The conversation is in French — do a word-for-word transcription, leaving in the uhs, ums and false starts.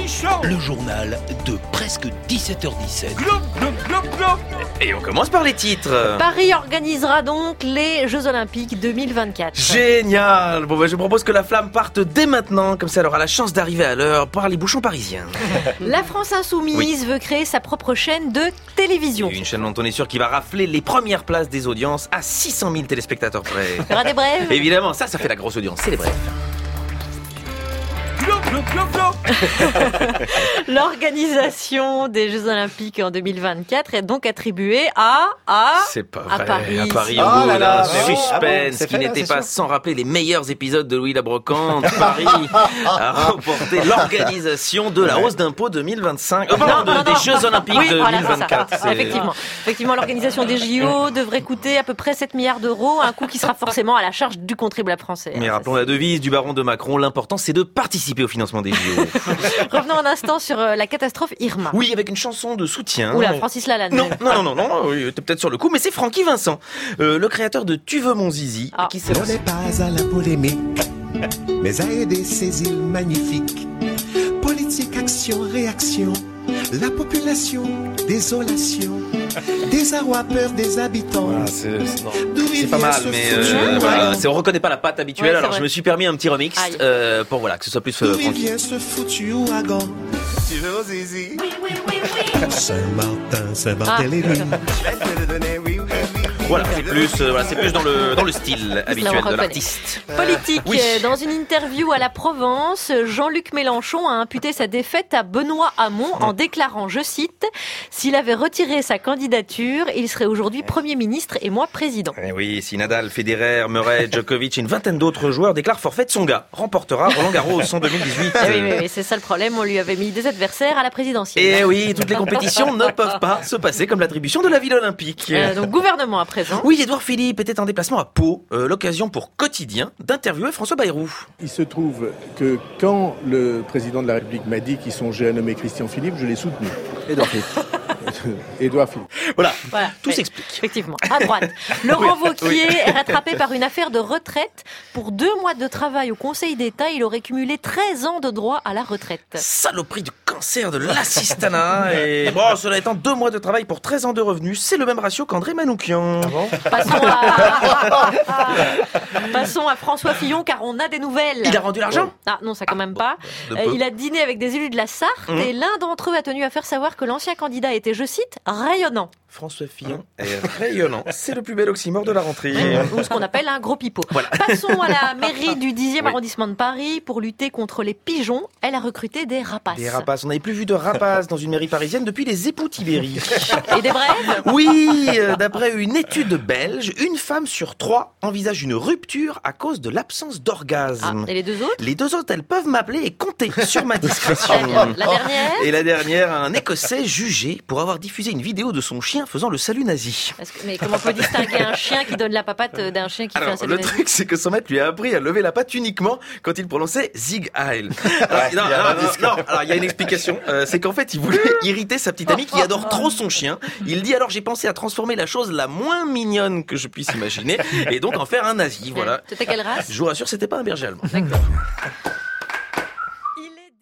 Morning Show. Le journal de presque dix-sept heures dix-sept. Glop, glop, glop, glop. Et on commence par les titres. Paris organisera donc les Jeux Olympiques deux mille vingt-quatre. Génial. Bon, bah, je propose que la flamme parte dès maintenant, comme ça elle aura la chance d'arriver à l'heure par les bouchons parisiens. La France Insoumise oui. veut créer sa propre chaîne de télévision. Une chaîne dont on est sûr qui va rafler les premières places des audiences à six cent mille téléspectateurs près. Il y aura des brèves. Évidemment, ça, ça fait la grosse audience, c'est les brèves. L'organisation des Jeux Olympiques en deux mille vingt-quatre est donc attribuée à, à, c'est pas à vrai. Paris. À Paris, oh oh là là, là, suspense, ah bon, qui n'était là, pas sûr. sans rappeler les meilleurs épisodes de Louis la Brocante. Paris a remporté l'organisation de la hausse d'impôt deux mille vingt-cinq, euh, pardon, Non, de- non, des non. Jeux Olympiques Oui, voilà, deux mille vingt-quatre. c'est ça. C'est- Effectivement. Effectivement, l'organisation des J O devrait coûter à peu près sept milliards d'euros, un coût qui sera forcément à la charge du contribuable français. Mais Ça, rappelons la devise du baron de Macron, l'important c'est de participer au financement des J O. c'est- Revenons un instant sur euh, la catastrophe Irma. Oui, avec une chanson de soutien. Oula, Francis Lalanne. Non, non, non, non, non, oui, t'es peut-être sur le coup, mais c'est Francky Vincent, euh, le créateur de Tu veux mon zizi, Ah. qui s'est On lancé. n'est pas à la polémique, mais à aider ces îles magnifiques. Politique, action, réaction, la population, désolation, désarroi, peur des habitants. Voilà, c'est, c'est- non, D'où c'est il pas vient mal, ce mais foutu euh, ouragan. voilà, c'est, on reconnaît pas la patte habituelle, Ouais, c'est alors vrai. je me suis permis un petit remix Aïe. euh, pour voilà que ce soit plus euh, D'où il Francky. vient ce foutu ouragan. Tu veux mon zizi? Saint-Martin, Ah. Saint-Barthélemy. Je vais te le donner, oui, oui, oui. Voilà, c'est plus, euh, voilà, c'est plus dans le dans le style habituel de reconnaît. l'artiste. Politique. Oui. Euh, Dans une interview à la Provence, Jean-Luc Mélenchon a imputé sa défaite à Benoît Hamon en déclarant, je cite, « S'il avait retiré sa candidature, il serait aujourd'hui Premier ministre et moi Président. Eh oui, si Nadal, Federer, Murray, Djokovic et une vingtaine d'autres joueurs déclarent forfait, Tsonga remportera Roland Garros en deux mille dix-huit. » Ah oui, oui, oui, c'est ça le problème, on lui avait mis des adversaires à la présidentielle. Et oui, toutes les compétitions ne peuvent pas se passer comme l'attribution de la ville olympique. Euh, donc gouvernement à présent. Oui, Édouard Philippe était en déplacement à Pau, euh, l'occasion pour Quotidien d'interviewer François Bayrou. Il se trouve que quand le président de la République m'a dit qu'il songeait à nommer Christian Philippe, je l'ai soutenu. Édouard Philippe. Édouard Philippe. Voilà, Voilà. tout Oui, s'explique. Effectivement. À droite. Laurent Wauquiez est rattrapé par une affaire de retraite. Pour deux mois de travail au Conseil d'État, il aurait cumulé treize ans de droit à la retraite. Saloperie du cancer de l'assistanat. Et bon, cela étant, deux mois de travail pour treize ans de revenus, c'est le même ratio qu'André Manoukian. Passons à... Passons à François Fillon, car on a des nouvelles. Il a rendu l'argent? Ah non, ça quand même pas. De Euh, peu. il a dîné avec des élus de la Sarthe Mmh. et l'un d'entre eux a tenu à faire savoir que l'ancien candidat était, je cite, rayonnant. François Fillon est rayonnant. C'est le plus bel oxymore de la rentrée. Ou ce qu'on appelle un gros pipeau. Voilà. Passons à la mairie du dixième Oui. arrondissement de Paris. Pour lutter contre les pigeons, elle a recruté des rapaces. Des rapaces. On n'avait plus vu de rapaces dans une mairie parisienne depuis les époux Tibéri. Et des brèves. Oui, euh, d'après une étude belge, une femme sur trois envisage une rupture à cause de l'absence Ah, d'orgasme. et les deux autres. Les deux autres, elles peuvent m'appeler et compter sur ma discrétion. Très bien. La dernière. Et la dernière, un Écossais jugé pour avoir diffusé une vidéo de son chien faisant le salut nazi. Parce que- mais comment on peut distinguer un chien qui donne la papate d'un chien qui fait un Alors, salut le nazi? truc, c'est que son maître lui a appris à lever la patte uniquement quand il prononçait Sieg Heil. Alors, Ouais, non, il y a non, un non, indice, non, alors, il y a une explication. Euh, c'est qu'en fait, il voulait irriter sa petite amie qui adore trop son chien. Il dit alors, j'ai pensé à transformer la chose la moins mignonne que je puisse imaginer et donc en faire un nazi. Voilà. C'était quelle race? Je vous rassure, c'était pas un berger allemand. D'accord.